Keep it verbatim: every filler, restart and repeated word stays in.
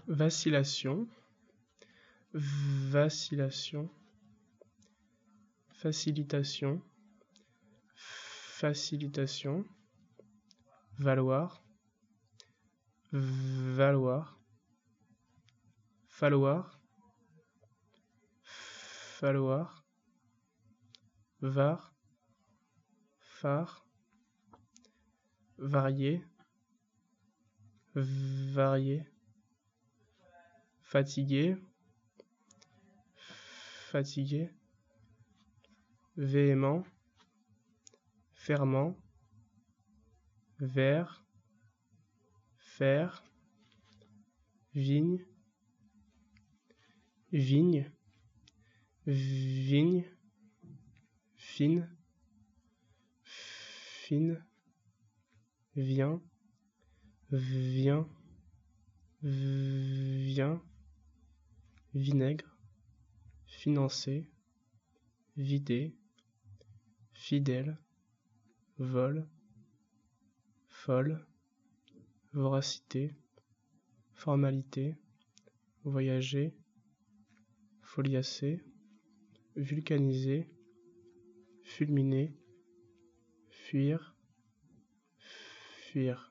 vacillation, vacillation, facilitation, facilitation, valoir, valoir, falloir, falloir, var, phare, varier, varier, fatigué, fatigué, véhément, fermant, vert, faire, vigne, vigne, vigne, fine, fine, vient, vient, vient, vinaigre, financer, vider, fidèle, vol, folle, voracité, formalité, voyager, foliacé, vulcaniser, fulminer, fuir, fuir.